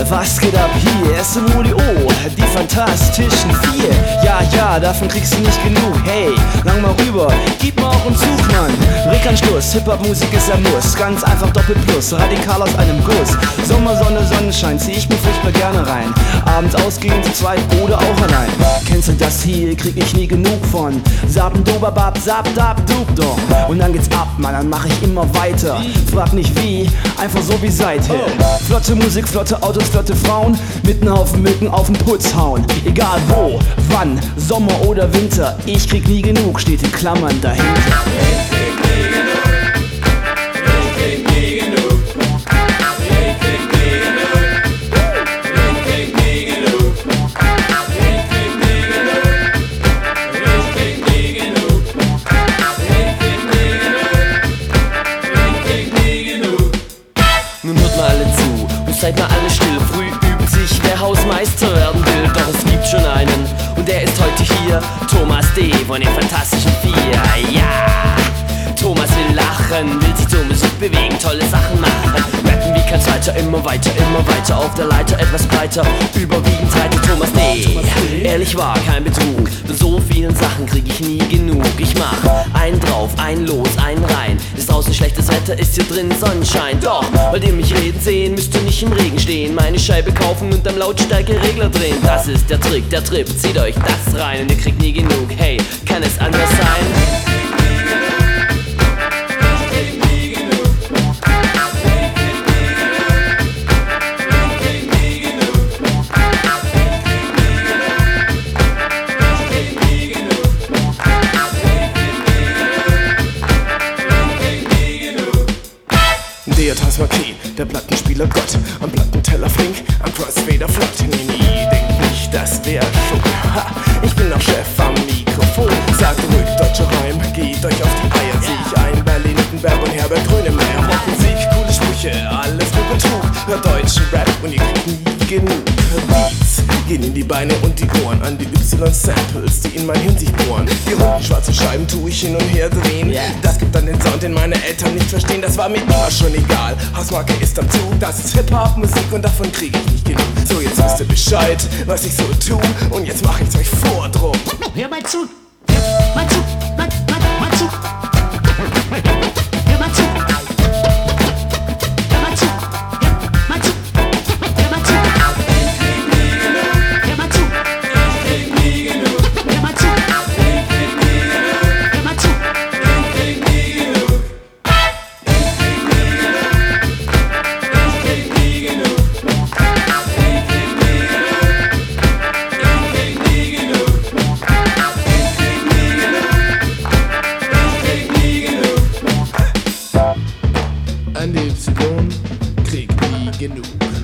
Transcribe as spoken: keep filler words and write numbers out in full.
Was geht ab hier? S M O D O, die fantastischen vier. Ja, ja, davon kriegst du nicht genug. Hey, lang mal rüber, gib mal auch einen Zug, Mann. Rickanstoß, Hip-Hop-Musik ist ein Muss. Ganz einfach Doppel Plus, radikal aus einem Guss. Sommer, Sonne, Sonnenschein, zieh ich mir furchtbar gerne rein. Abends ausgehen zu zweit oder auch allein. Kennst du das hier? Krieg ich nie genug von. Sabendobabab, sabdab, dub doch. Und dann geht's ab, Mann, dann mach ich immer weiter. Frag nicht wie, einfach so wie seither. Flotte Musik, flotte Autos, flotte Frauen, mit nem Haufen Mücken auf den Putz hauen. Egal wo, wann, Sommer oder Winter, ich krieg nie genug, steht in Klammern dahinter. Ich krieg nie genug, ich krieg nie genug, ich krieg nie genug, ich krieg nie genug, ich krieg nie genug, ich krieg nie genug, ich krieg nie genug, ich krieg nie genug. Nun hört mal alle zu und seid mal alle still. Früh übt sich, wer Hausmeister werden will. Doch es gibt schon einen und der ist heute hier. Thomas D. von den Fantastischen Vier. Ja, Thomas will lachen, will sich zur Musik bewegen, tolle Sachen machen. Rappen wie kein Zweiter, immer weiter, immer weiter. Auf der Leiter etwas breiter, überwiegend Seite Thomas D. Ehrlich wahr, kein Betrug. Von so vielen Sachen krieg ich nie genug. Ich mach einen drauf, einen los, einen rein. Ist draußen schlechtes Wetter, ist hier drin Sonnenschein. Doch, wollt ihr mich reden sehen, müsst ihr nicht im Regen stehen. Meine Scheibe kaufen und am Lautstärkeregler drehen. Das ist der Trick, der Trip, zieht euch das rein und ihr kriegt nie genug. Hey, kann es anders sein? Der Tasmakin, der Plattenspieler Gott, am Plattenteller flink, am Crossfader flott. Nee, nee, denk nicht, das wär schon. Ha, ich bin noch Chef am Mikrofon. Sagt ruhig, deutscher Reim, geht euch auf die Eier. Sieh ich ein, Berlin, Wittenberg und Herbert Grönemeyer. Rockmusik, coole Sprüche, alles nur Betrug. Hört deutschen Rap und ihr kriegt nie genug. Beats gehen in die Beine und die Ohren, an die Y-Samples, die in mein Hirn sich bohren. Die runden schwarzen Scheiben tu ich hin und her drehen. Das gibt dann den Sound, den meine Eltern nicht verstehen. Das war mir immer schon egal. Hausmarke ist am Zug, das ist Hip-Hop-Musik und davon krieg ich nicht genug. So, jetzt wisst ihr Bescheid, was ich so tu, und jetzt mach ich's euch vor drum. Hör mal zu, hör mal zu, mal, mal, mal zu. Hör mal zu. Hör mal zu, hör mal zu, hör mal zu. Hör mal zu. Ich krieg nie genug, Hör mal zu. ich krieg nie genug, Hör mal zu. ich krieg nie genug, ich krieg nie genug, ich krieg nie genug, ich krieg nie genug, ich krieg nie genug. An die Y krieg nie genug.